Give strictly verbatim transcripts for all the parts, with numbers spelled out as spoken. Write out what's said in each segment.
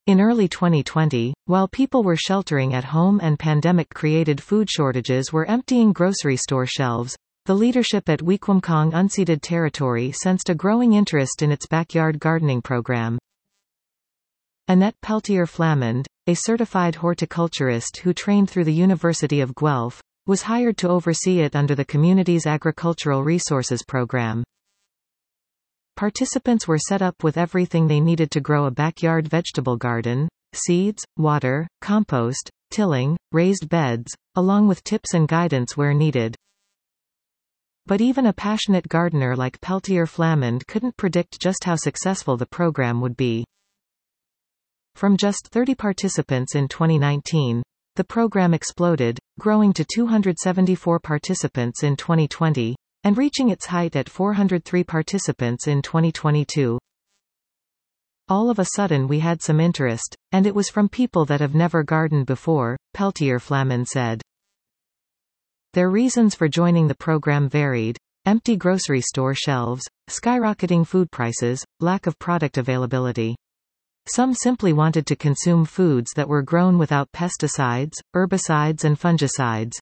In early twenty twenty, while people were sheltering at home and pandemic-created food shortages were emptying grocery store shelves, the leadership at Wequimcong unceded territory sensed a growing interest in its backyard gardening program. Annette Peltier Flamand, a certified horticulturist who trained through the University of Guelph, was hired to oversee it under the community's agricultural resources program. Participants were set up with everything they needed to grow a backyard vegetable garden: seeds, water, compost, tilling, raised beds, along with tips and guidance where needed. But even a passionate gardener like Peltier Flamand couldn't predict just how successful the program would be. From just thirty participants in twenty nineteen, the program exploded, growing to two hundred seventy-four participants in twenty twenty, and reaching its height at four hundred three participants in twenty twenty-two. All of a sudden we had some interest, and it was from people that have never gardened before, Peltier Flamand said. Their reasons for joining the program varied: empty grocery store shelves, skyrocketing food prices, lack of product availability. Some simply wanted to consume foods that were grown without pesticides, herbicides and fungicides.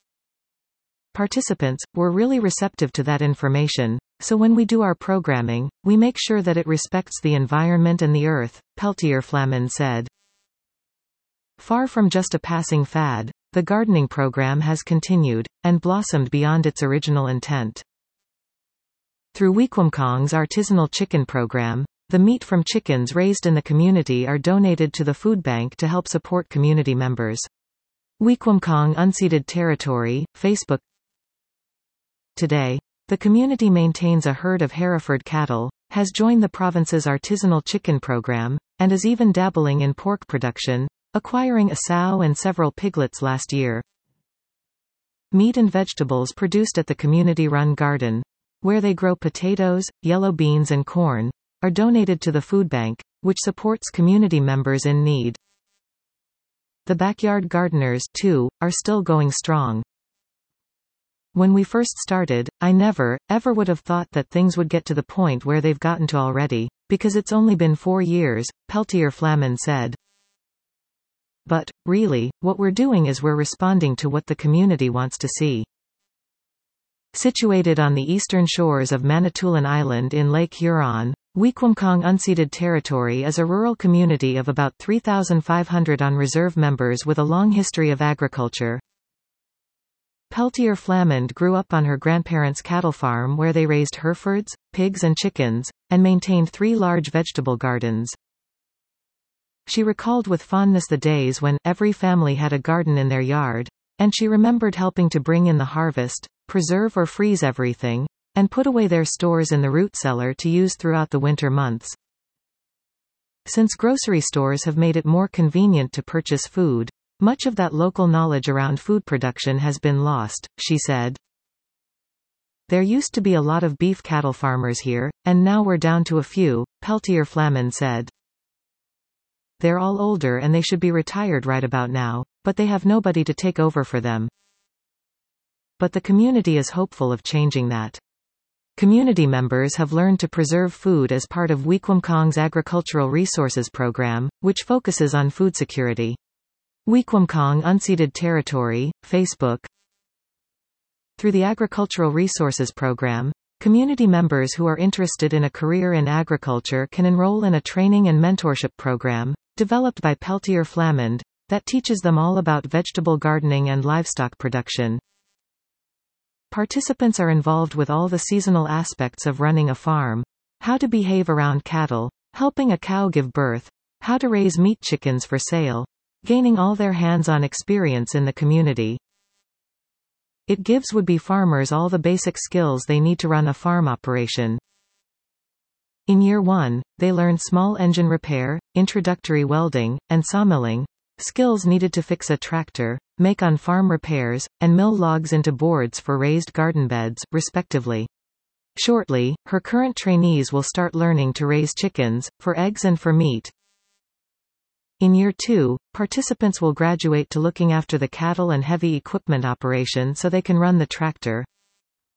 Participants were really receptive to that information, so when we do our programming, we make sure that it respects the environment and the earth, Peltier Flamand said. Far from just a passing fad, the gardening program has continued, and blossomed beyond its original intent. Through Wequimcong's artisanal chicken program, the meat from chickens raised in the community are donated to the food bank to help support community members. Wequimcong unceded territory, Facebook. Today, the community maintains a herd of Hereford cattle, has joined the province's artisanal chicken program, and is even dabbling in pork production, acquiring a sow and several piglets last year. Meat and vegetables produced at the community-run garden, where they grow potatoes, yellow beans and corn, are donated to the food bank, which supports community members in need. The backyard gardeners, too, are still going strong. When we first started, I never, ever would have thought that things would get to the point where they've gotten to already, because it's only been four years, Peltier Flamand said. But, really, what we're doing is we're responding to what the community wants to see. Situated on the eastern shores of Manitoulin Island in Lake Huron, Wequimcong unceded territory is a rural community of about three thousand five hundred on-reserve members with a long history of agriculture. Peltier Flamand grew up on her grandparents' cattle farm where they raised Herefords, pigs and chickens, and maintained three large vegetable gardens. She recalled with fondness the days when every family had a garden in their yard, and she remembered helping to bring in the harvest, preserve or freeze everything, and put away their stores in the root cellar to use throughout the winter months. Since grocery stores have made it more convenient to purchase food, much of that local knowledge around food production has been lost, she said. There used to be a lot of beef cattle farmers here, and now we're down to a few, Peltier Flamand said. They're all older and they should be retired right about now, but they have nobody to take over for them. But the community is hopeful of changing that. Community members have learned to preserve food as part of Wequimcong's agricultural resources program, which focuses on food security. Wequimcong unceded territory, Facebook. Through the agricultural resources program, community members who are interested in a career in agriculture can enroll in a training and mentorship program, developed by Peltier Flamand, that teaches them all about vegetable gardening and livestock production. Participants are involved with all the seasonal aspects of running a farm: how to behave around cattle, helping a cow give birth, how to raise meat chickens for sale, gaining all their hands-on experience in the community. It gives would-be farmers all the basic skills they need to run a farm operation. In year one, they learn small engine repair, introductory welding, and sawmilling, skills needed to fix a tractor, make on-farm repairs, and mill logs into boards for raised garden beds, respectively. Shortly, her current trainees will start learning to raise chickens, for eggs and for meat. In year two, participants will graduate to looking after the cattle and heavy equipment operation so they can run the tractor.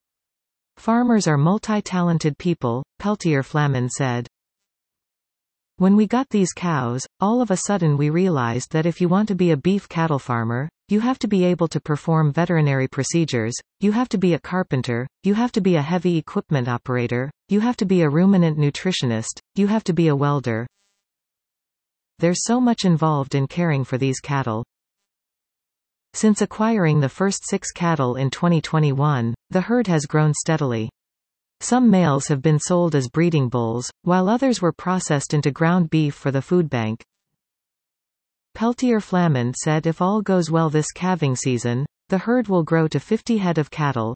Farmers are multi-talented people, Peltier Flamand said. When we got these cows, all of a sudden we realized that if you want to be a beef cattle farmer, you have to be able to perform veterinary procedures, you have to be a carpenter, you have to be a heavy equipment operator, you have to be a ruminant nutritionist, you have to be a welder. There's so much involved in caring for these cattle. Since acquiring the first six cattle in twenty twenty-one, the herd has grown steadily. Some males have been sold as breeding bulls, while others were processed into ground beef for the food bank. Peltier Flamand said if all goes well this calving season, the herd will grow to fifty head of cattle.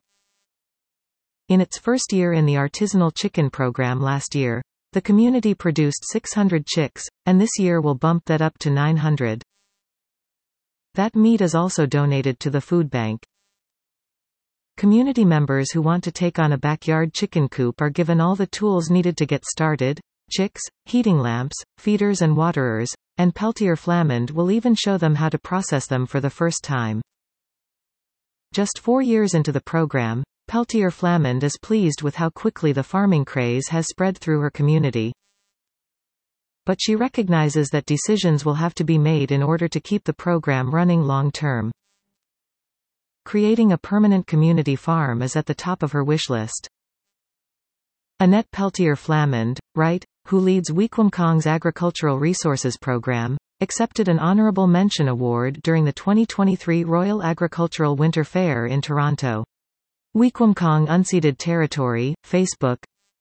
In its first year in the artisanal chicken program last year, the community produced six hundred chicks, and this year will bump that up to nine hundred. That meat is also donated to the food bank. Community members who want to take on a backyard chicken coop are given all the tools needed to get started: chicks, heating lamps, feeders and waterers, and Peltier Flamand will even show them how to process them for the first time. Just four years into the program, Peltier Flamand is pleased with how quickly the farming craze has spread through her community. But she recognizes that decisions will have to be made in order to keep the program running long term. Creating a permanent community farm is at the top of her wish list. Annette Peltier Flamand, right, who leads Wequimcong's Agricultural Resources Program, accepted an Honorable Mention Award during the twenty twenty-three Royal Agricultural Winter Fair in Toronto. Wequimcong Unceded Territory, Facebook.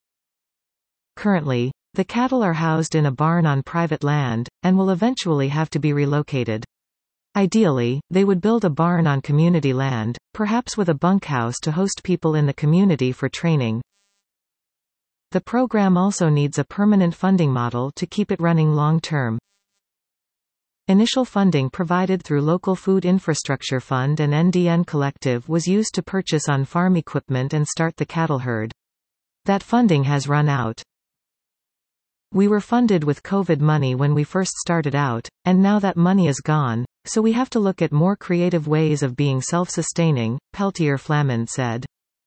Currently, the cattle are housed in a barn on private land, and will eventually have to be relocated. Ideally, they would build a barn on community land, perhaps with a bunkhouse to host people in the community for training. The program also needs a permanent funding model to keep it running long-term. Initial funding provided through Local Food Infrastructure Fund and N D N Collective was used to purchase on-farm equipment and start the cattle herd. That funding has run out. We were funded with COVID money when we first started out, and now that money is gone, so we have to look at more creative ways of being self-sustaining, Peltier Flamand said.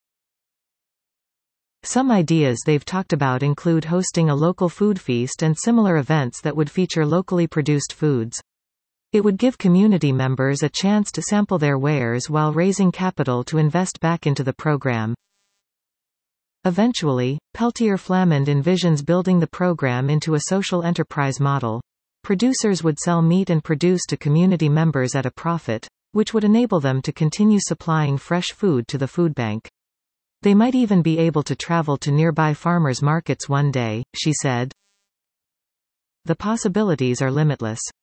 Some ideas they've talked about include hosting a local food feast and similar events that would feature locally produced foods. It would give community members a chance to sample their wares while raising capital to invest back into the program. Eventually, Peltier Flamand envisions building the program into a social enterprise model. Producers would sell meat and produce to community members at a profit, which would enable them to continue supplying fresh food to the food bank. They might even be able to travel to nearby farmers' markets one day, she said. The possibilities are limitless.